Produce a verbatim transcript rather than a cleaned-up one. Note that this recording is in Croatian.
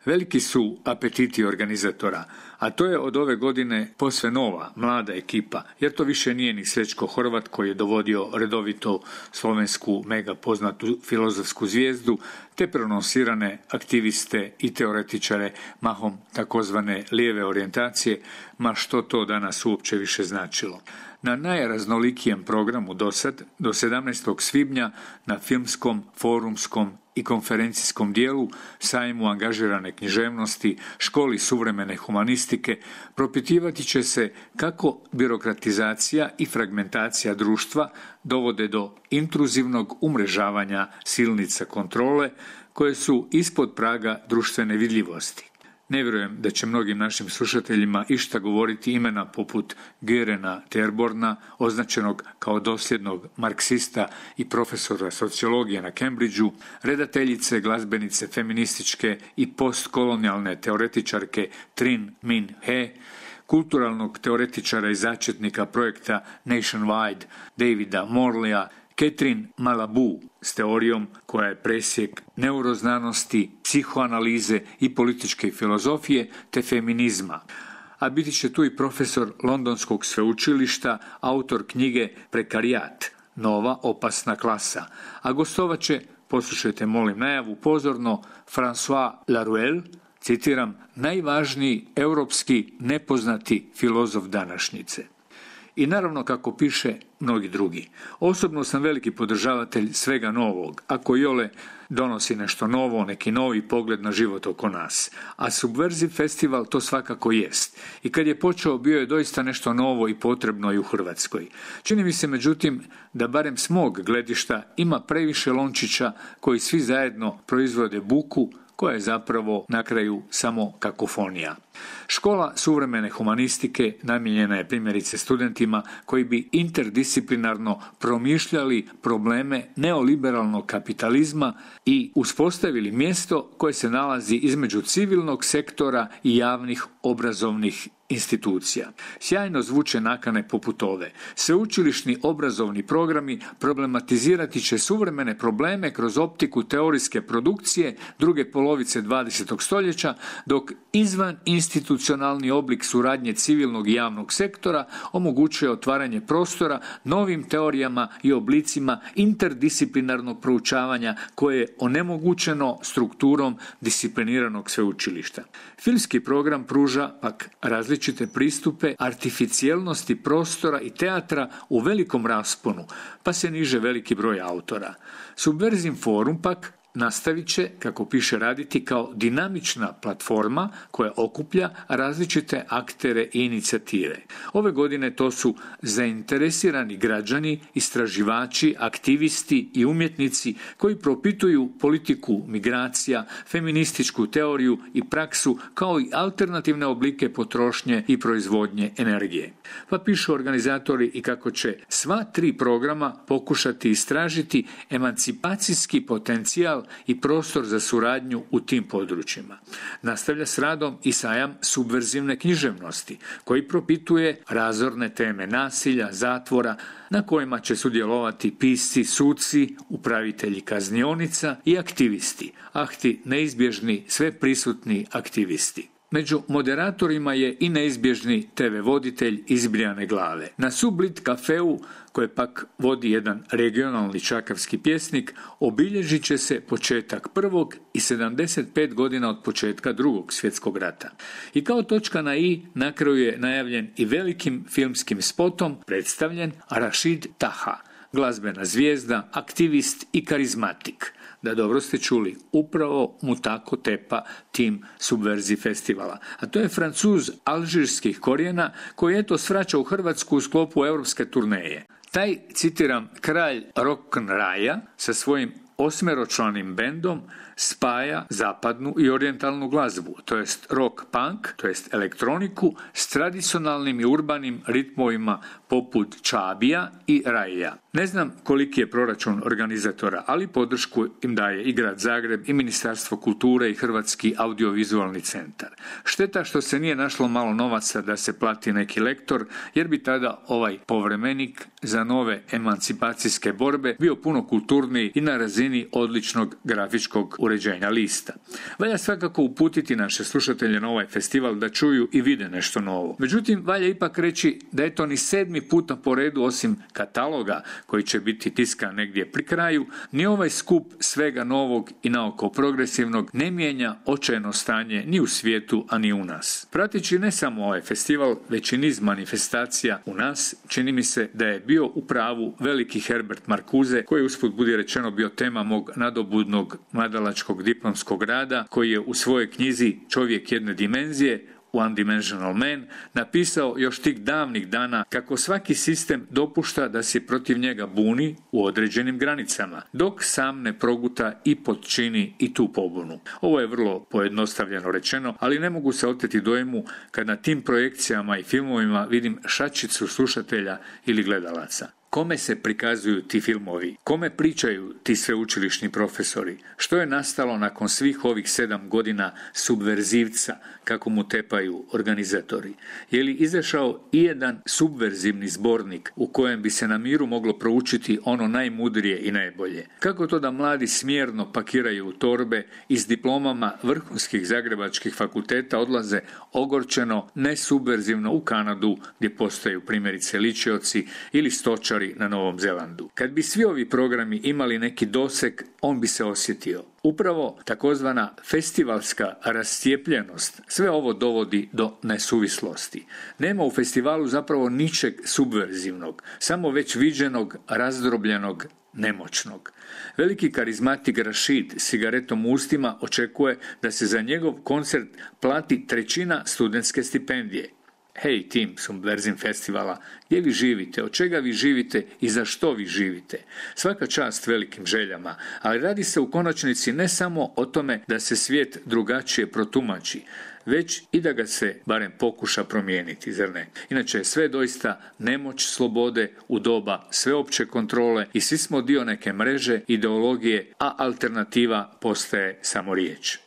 Veliki su apetiti organizatora, a to je od ove godine posve nova, mlada ekipa, jer to više nije ni Srećko Horvat koji je dovodio redovito slovensku mega poznatu filozofsku zvijezdu, te prononsirane aktiviste i teoretičare mahom takozvane lijeve orijentacije, ma što to danas uopće više značilo. Na najraznolikijem programu dosad, do sedamnaestog svibnja, na filmskom, forumskom i konferencijskom dijelu, sajmu angažirane književnosti, školi suvremene humanistike, propitivati će se kako birokratizacija i fragmentacija društva dovode do intruzivnog umrežavanja silnica kontrole koje su ispod praga društvene vidljivosti. Ne vjerujem da će mnogim našim slušateljima išta govoriti imena poput Görena Terborna, označenog kao dosljednog marksista i profesora sociologije na Cambridgeu, redateljice, glazbenice, feminističke i postkolonijalne teoretičarke Trinh Minh He, kulturalnog teoretičara i začetnika projekta Nationwide Davida Morleya, Catherine Malabou s teorijom koja je presjek neuroznanosti, psihoanalize i političke filozofije te feminizma. A biti će tu i profesor Londonskog sveučilišta, autor knjige Prekarijat, nova opasna klasa. A gostovat će, poslušajte molim najavu pozorno, François Laruelle, citiram, najvažniji europski nepoznati filozof današnjice. I naravno, kako piše, mnogi drugi. Osobno sam veliki podržavatelj svega novog, ako iole donosi nešto novo, neki novi pogled na život oko nas. A Subverziv festival to svakako jest. I kad je počeo, bio je doista nešto novo i potrebno i u Hrvatskoj. Čini mi se, međutim, da barem s mog gledišta ima previše lončića koji svi zajedno proizvode buku, koja je zapravo na kraju samo kakofonija. Škola suvremene humanistike namijenjena je primjerice studentima koji bi interdisciplinarno promišljali probleme neoliberalnog kapitalizma i uspostavili mjesto koje se nalazi između civilnog sektora i javnih obrazovnih institucija. Sjajno zvuče nakane poput ove. Sveučilišni obrazovni programi problematizirati će suvremene probleme kroz optiku teorijske produkcije druge polovice dvadesetog stoljeća, dok izvan institucionalni oblik suradnje civilnog i javnog sektora omogućuje otvaranje prostora novim teorijama i oblicima interdisciplinarnog proučavanja koje je onemogućeno strukturom discipliniranog sveučilišta. Filmski program pruža pak različite pristupe artificijelnosti prostora i teatra u velikom rasponu, pa se niže veliki broj autora. Subverziv forum pak nastavit će, kako piše, raditi kao dinamična platforma koja okuplja različite aktere i inicijative. Ove godine to su zainteresirani građani, istraživači, aktivisti i umjetnici koji propituju politiku migracija, feminističku teoriju i praksu kao i alternativne oblike potrošnje i proizvodnje energije. Pa pišu organizatori i kako će sva tri programa pokušati istražiti emancipacijski potencijal i prostor za suradnju u tim područjima. Nastavlja s radom i sajam subverzivne književnosti, koji propituje razorne teme nasilja, zatvora, na kojima će sudjelovati pisci, suci, upravitelji kaznionica i aktivisti, ahti neizbježni, sve prisutni aktivisti. Među moderatorima je i neizbježni te ve voditelj Izbrijane glave. Na Sublit kafeu, koje pak vodi jedan regionalni čakavski pjesnik, obilježit će se početak prvog i sedamdeset pet godina od početka drugog svjetskog rata. I kao točka na i, na kraju je najavljen i velikim filmskim spotom predstavljen Rashid Taha, glazbena zvijezda, aktivist i karizmatik. Da, dobro ste čuli, upravo mu tako tepa tim Subverziv festivala. A to je Francuz alžirskih korijena koji eto svraća u Hrvatsku u sklopu europske turneje. Taj, citiram, kralj rock'n'raja sa svojim osmeročlanim bendom spaja zapadnu i orijentalnu glazbu, to jest rock punk, to jest elektroniku, s tradicionalnim i urbanim ritmovima poput čabija i raja. Ne znam koliki je proračun organizatora, ali podršku im daje i grad Zagreb, i Ministarstvo kulture i Hrvatski audiovizualni centar. Šteta što se nije našlo malo novaca da se plati neki lektor, jer bi tada ovaj povremenik za nove emancipacijske borbe bio puno kulturniji i na razini odličnog grafičkog uređenja lista. Valja svakako uputiti naše slušatelje na ovaj festival da čuju i vide nešto novo. Međutim, valja ipak reći da je to ni sedmi puta po redu, osim kataloga koji će biti tiskan negdje pri kraju, ni ovaj skup svega novog i naoko progresivnog ne mijenja očajno stanje ni u svijetu, a ni u nas. Pratići ne samo ovaj festival, već i niz manifestacija u nas, čini mi se da je bio u pravu veliki Herbert Marcuse, koji je usput budi rečeno bio tema mog nadobudnog mladalačkog diplomskog rada, koji je u svojoj knjizi Čovjek jedne dimenzije, One Dimensional Man, napisao još tih davnih dana kako svaki sistem dopušta da se protiv njega buni u određenim granicama, dok sam ne proguta i potčini i tu pobunu. Ovo je vrlo pojednostavljeno rečeno, ali ne mogu se oteti dojmu kad na tim projekcijama i filmovima vidim šačicu slušatelja ili gledalaca. Kome se prikazuju ti filmovi? Kome pričaju ti sveučilišni profesori? Što je nastalo nakon svih ovih sedam godina subverzivca, kako mu tepaju organizatori? Je li izašao i jedan subverzivni zbornik u kojem bi se na miru moglo proučiti ono najmudrije i najbolje? Kako to da mladi smjerno pakiraju u torbe i s diplomama vrhunskih zagrebačkih fakulteta odlaze ogorčeno, nesubverzivno u Kanadu, gdje postaju primjerice ličioci ili stočari na Novom Zelandu? Kad bi svi ovi programi imali neki doseg, on bi se osjetio. Upravo takozvana festivalska rascijepljenost sve ovo dovodi do nesuvislosti. Nema u festivalu zapravo ničeg subverzivnog, samo već viđenog, razdrobljenog, nemoćnog. Veliki karizmatik Rashid s cigaretom u ustima očekuje da se za njegov koncert plati trećina studentske stipendije. Hej, tim Subverzim festivala, gdje vi živite, od čega vi živite i za što vi živite? Svaka čast velikim željama, ali radi se u konačnici ne samo o tome da se svijet drugačije protumači, već i da ga se barem pokuša promijeniti, zar ne? Inače je sve doista nemoć slobode u doba sveopće kontrole i svi smo dio neke mreže, ideologije, a alternativa postaje samo riječ.